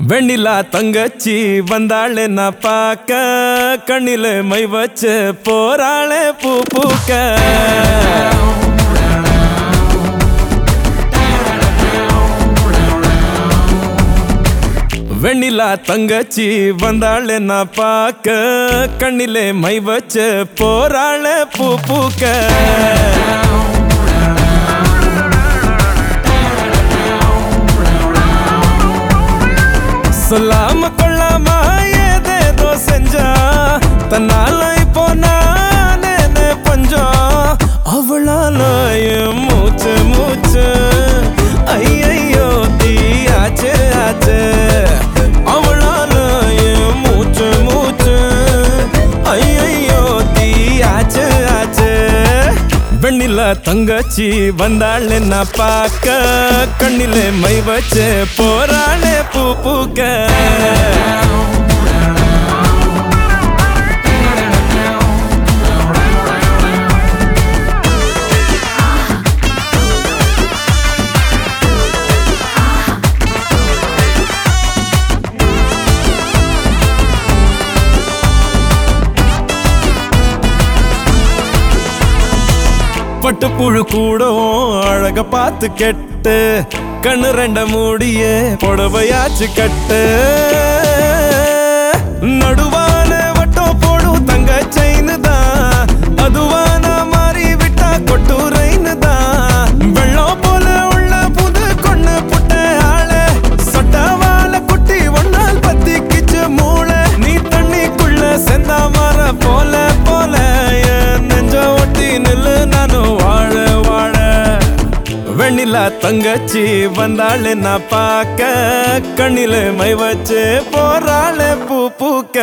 வெண்ணிலா தங்கச்சி வந்தாளே நான் பார்க்க கண்ணில மை வச்சு போறாளே பூ பூக்க வெண்ணிலா தங்கச்சி வந்தாளே நான் பார்க்க கண்ணிலே மை வச்சு போறாளே பூ பூக்க சொல்லாம கொள்ளாம ஏதேதோ செஞ்சா தன்னால இப்போ நானே பஞ்சம் அவளால மூச்சு மூச்சு ஐயோ தீயாச்சு ஆச்சு அவளால மூச்சு மூச்சு ஐயோ தீயாச்சு ஆச்சு வெண்ணிலா தங்கச்சி வந்தாளே நான் பார்க்க கண்ணிலே மை வச்சு போறாளே பூ பூக்க பட்டு புழு கூடவும் அழக பார்த்து கெட்டு கண்ணு ரெண்ட மூடிய புடவையாச்சு கட்டு நடுவான வட்டம் போடும் தங்க செயின்னு தான் அதுவான மாறி விட்டா கொட்டுரைன்னு தான் வெள்ளம் போல உள்ள புது கொண்டு புட்ட ஆளு சொட்டவால குட்டி ஒன்னால் பத்திக்கிச்சு மூளை நீ தண்ணிக்குள்ள செந்தா மர போல போல நெஞ்ச ஒட்டி நில்லு நானும் வாழ வாழ வெண்ணிலா தங்கச்சி வந்தாளே நான் பார்க்க கண்ணில மை வச்சு போறாளே பூ பூக்க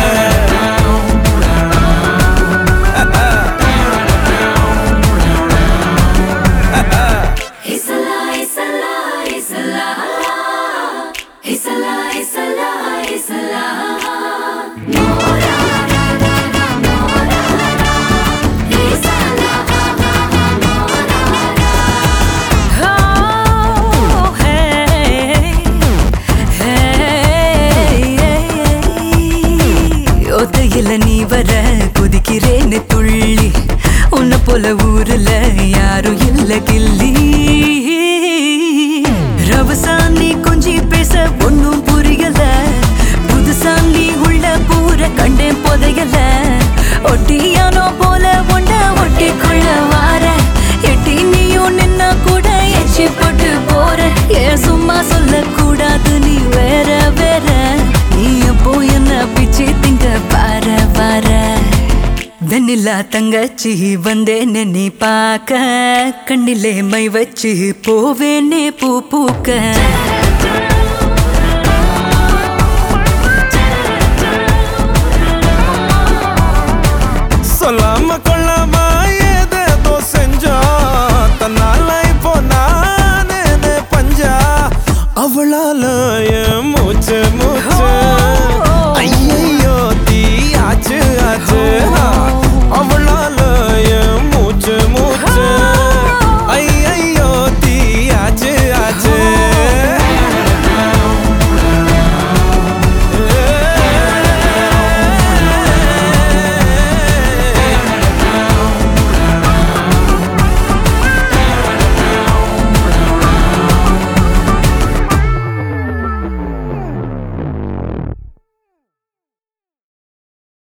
நீ வர குதிக்கிறேன்னு துள்ளி உன்னை போல ஊருல யாரும் இல்ல கில்லி ரவசாந்தி கொஞ்சி பேச ஒன்னும் புரியல புதுசாந்தி உள்ள பூர கண்டேன் புதையல ஒட்டியானோ போல ஒண்ட ஒட்டிக்குள்ள வார எட்டி நீயும் நின்னா கூட எச்சி போட்டு போற ஏன் சும்மா சொல்ல கூடாது நீ வேற வேற நீ எப்போ என்ன பிச்சு திங்க பார பார வெண்ணிலா தங்கச்சி வந்தேன்னு நீ பார்க்க கண்ணிலே மை வச்சு போவேனே பூ பூக்க